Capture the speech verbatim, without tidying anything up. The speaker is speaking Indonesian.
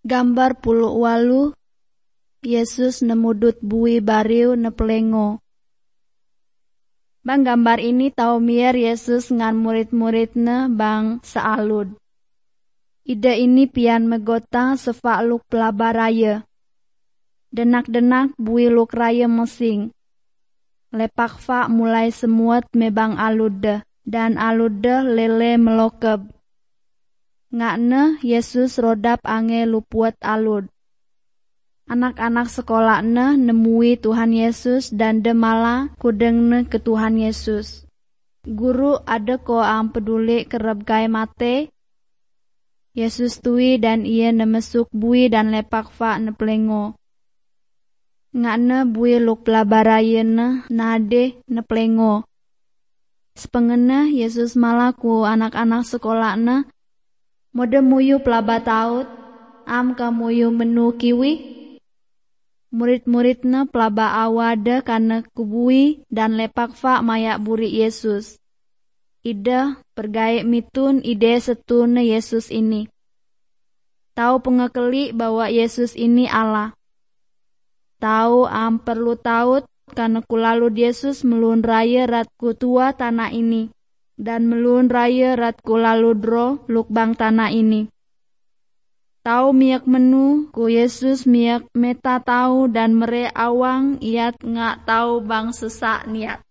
Gambar puluh walu Yesus nemudut bui bariu nepelengo. Bang gambar ini tau mier Yesus ngan murid-muridnya bang sealud. Ide ini pian megota sefa luk pelaba raya. Denak-denak bui luk raya mesing. Lepak fa mulai semuat mebang alude dan alude lele melokeb. Ngakne Yesus rodap ange lupuat alud. Anak-anak sekolahnya nemui Tuhan Yesus dan demala kudengne ke Tuhan Yesus. Guru ada ko am peduli kereb gai mate. Yesus tui dan ia nemesuk bui dan lepak fa neplengo. Ngakne bui luk pelabarayena nade neplengo. Sepengena Yesus malah ku anak-anak sekolahnya. Mode muyu pelaba taut, am kamuyu menu kiwi. Murid-muridnya pelaba awada karena kubui dan lepak fa mayak buri Yesus. Ida pergaik mitun ide setune Yesus ini. Tahu pengekeli bahwa Yesus ini Allah. Tahu am perlu taut karena kulalu Yesus melun raya ratku tua tanah ini. Dan melun raya ratku lalu dro lukbang tanah ini. Tahu miak menu ku Yesus miak meta tahu dan mere awang iat ngak tahu bang sesak niat.